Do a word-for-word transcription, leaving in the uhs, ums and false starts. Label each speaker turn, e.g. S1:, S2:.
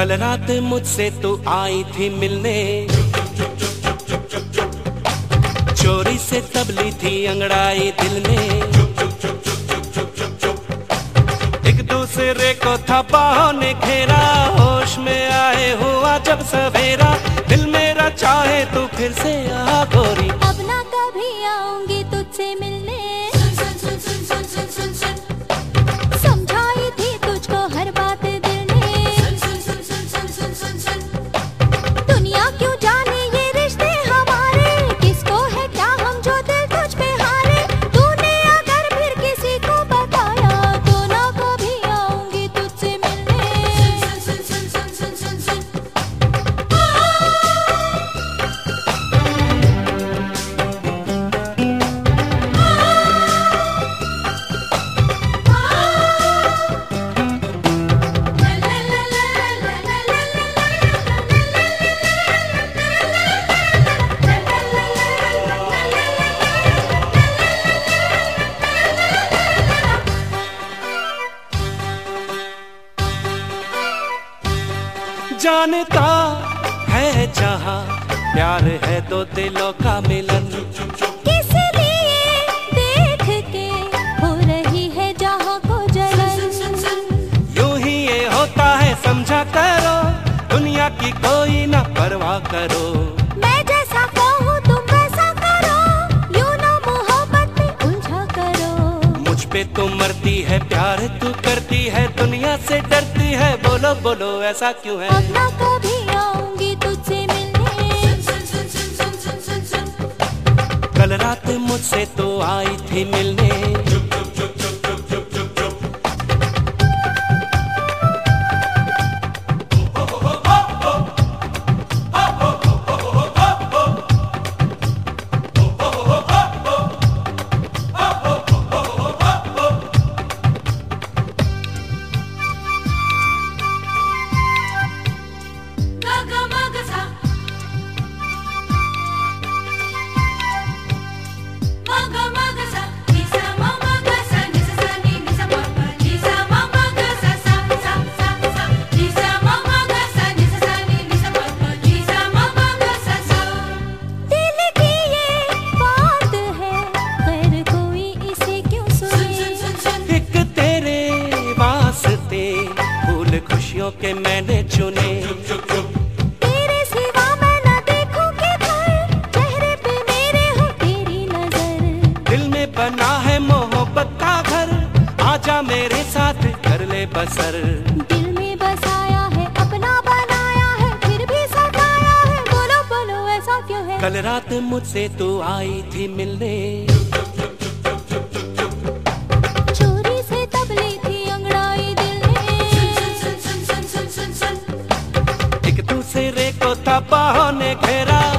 S1: कल रात मुझसे तू आई थी मिलने, चोरी से तबली थी अंगड़ाई दिल में। एक दूसरे को था बाहों ने घेरा, होश में आए हुआ जब सवेरा। दिल मेरा चाहे तू फिर से आ गोरी,
S2: अब ना कभी आऊंगी तुझसे मिलने। सुन सुन सुन सुन सुन सुन सुन समझाई थी तुझको हर बात दिल ने। सुन सुन सुन सुन सुन सुन सुन दुनिया क्यों जाने ये रिश्ते हमारे, किसको है क्या हम जो दिल तुझ पे हारे। तूने अगर फिर किसी को बताया तो ना कभी आऊंगी तुझसे मिलने। सुन सुन सुन सुन सुन सुन सुन
S1: जानता है जहाँ प्यार है तो दिलों का मिलन।
S2: किस लिए देख के हो रही है जहाँ को जलन।
S1: यूं ही ये होता है समझा करो, दुनिया की कोई ना परवाह करो।
S2: मैं जैसा कहूँ तुम वैसा करो, यूं ना मोहब्बत में उलझा करो।
S1: मुझ पे तू मरती है प्यार तू करती है, दुनिया से डरती है। बोलो बोलो ऐसा क्यों है?
S2: अब ना कभी आऊंगी तुझसे मिलने। सुन सुन सुन सुन सुन सुन सुन
S1: कल रात मुझसे तो आई थी मिलने। खुशियों के मैंने चुने,
S2: तेरे सिवा मैं न देखूं किधर, चेहरे पे मेरे हो तेरी नजर।
S1: दिल में बना है मोहब्बत का घर, आजा मेरे साथ कर ले बसर।
S2: दिल में बसाया है अपना बनाया है, फिर भी सताया है। बोलो बोलो ऐसा क्यों है?
S1: कल रात मुझसे तू आई थी मिलने,
S2: चोरी से तबली थी अंगड़ाई दिल ने।
S1: एक दूसरे को था बाहों ने घेरा।